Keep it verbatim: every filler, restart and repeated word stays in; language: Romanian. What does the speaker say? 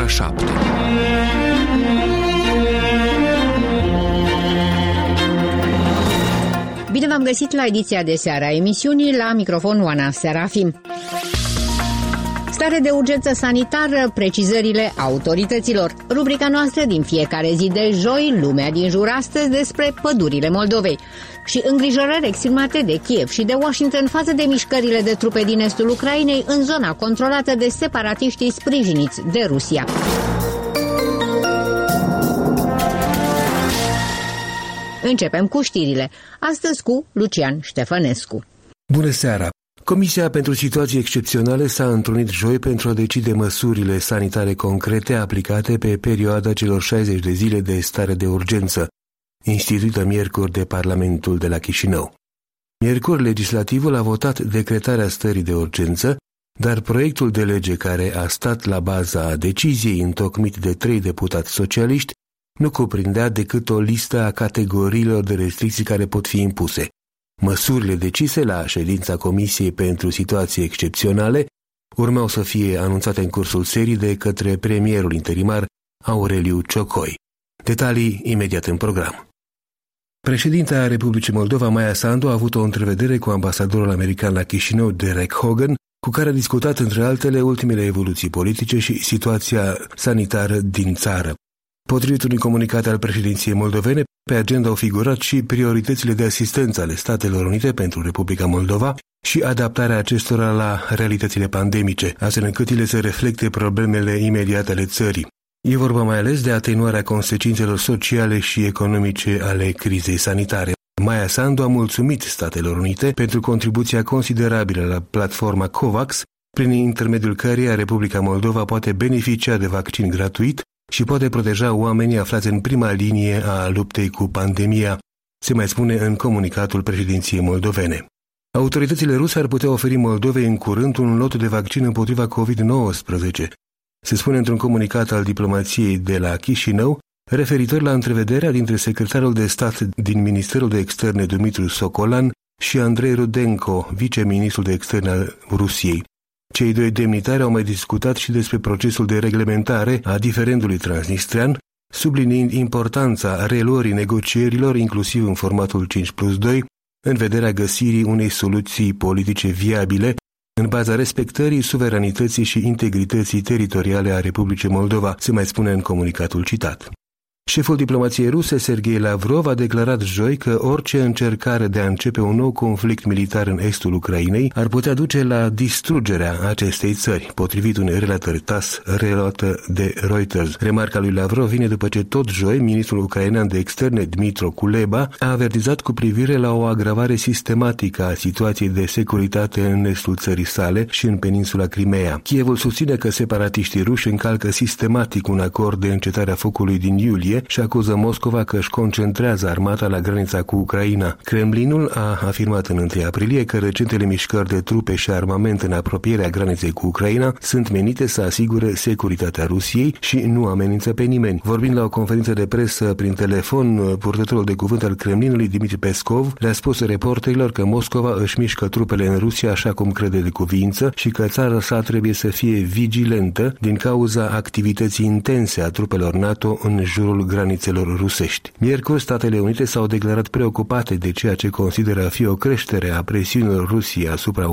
ora șapte. Bine v-am găsit la ediția de seară a emisiunii, la microfon Oana Serafim. Stare de urgență sanitară, precizările autorităților. Rubrica noastră din fiecare zi de joi, lumea din jur astăzi, despre pădurile Moldovei. Și îngrijorări exprimate de Kiev și de Washington față de mișcările de trupe din estul Ucrainei în zona controlată de separatiștii sprijiniți de Rusia. Începem cu știrile, astăzi cu Lucian Ștefănescu. Bună seara! Comisia pentru situații excepționale s-a întrunit joi pentru a decide măsurile sanitare concrete aplicate pe perioada celor șaizeci de zile de stare de urgență, instituită miercuri de Parlamentul de la Chișinău. Miercuri, legislativul a votat decretarea stării de urgență, dar proiectul de lege care a stat la baza deciziei întocmit de trei deputați socialiști nu cuprindea decât o listă a categoriilor de restricții care pot fi impuse. Măsurile decise la ședința Comisiei pentru situații excepționale urmau să fie anunțate în cursul serii de către premierul interimar Aureliu Ciocoi. Detalii imediat în program. Președinta Republicii Moldova, Maia Sandu, a avut o întrevedere cu ambasadorul american la Chișinău, Derek Hogan, cu care a discutat, între altele, ultimele evoluții politice și situația sanitară din țară. Potrivit unui comunicat al președinției moldovene, pe agenda au figurat și prioritățile de asistență ale Statelor Unite pentru Republica Moldova și adaptarea acestora la realitățile pandemice, astfel încât ele să reflecte problemele imediate ale țării. E vorba mai ales de atenuarea consecințelor sociale și economice ale crizei sanitare. Maia Sandu a mulțumit Statelor Unite pentru contribuția considerabilă la platforma COVAX, prin intermediul căreia Republica Moldova poate beneficia de vaccin gratuit și poate proteja oamenii aflați în prima linie a luptei cu pandemia, se mai spune în comunicatul președinției moldovene. Autoritățile ruse ar putea oferi Moldovei în curând un lot de vaccin împotriva covid nouăsprezece, se spune într-un comunicat al diplomației de la Chișinău, referitor la întrevederea dintre secretarul de stat din Ministerul de Externe Dumitru Socolan și Andrei Rudenko, viceministrul de externe al Rusiei. Cei doi demnitari au mai discutat și despre procesul de reglementare a diferendului transnistrian, subliniind importanța reluării negocierilor, inclusiv în formatul cinci plus doi, în vederea găsirii unei soluții politice viabile, în baza respectării suveranității și integrității teritoriale a Republicii Moldova, se mai spune în comunicatul citat. Șeful diplomației ruse, Sergei Lavrov, a declarat joi că orice încercare de a începe un nou conflict militar în estul Ucrainei ar putea duce la distrugerea acestei țări, potrivit unei relatări T A S relată de Reuters. Remarca lui Lavrov vine după ce tot joi ministrul ucrainean de externe Dmytro Kuleba a avertizat cu privire la o agravare sistematică a situației de securitate în estul țării sale și în peninsula Crimea. Kievul susține că separatiștii ruși încalcă sistematic un acord de încetare a focului din iulie și acuză Moscova că își concentrează armata la granița cu Ucraina. Kremlinul a afirmat în întâi aprilie că recentele mișcări de trupe și armament în apropierea graniței cu Ucraina sunt menite să asigure securitatea Rusiei și nu amenință pe nimeni. Vorbind la o conferință de presă prin telefon, purtătorul de cuvânt al Kremlinului, Dmitri Peskov, le-a spus reporterilor că Moscova își mișcă trupele în Rusia așa cum crede de cuviință și că țara sa trebuie să fie vigilentă din cauza activității intense a trupelor NATO în jurul granițelor rusești. Miercuri, Statele Unite s-au declarat preocupate de ceea ce consideră a fi o creștere a presiunilor Rusiei asupra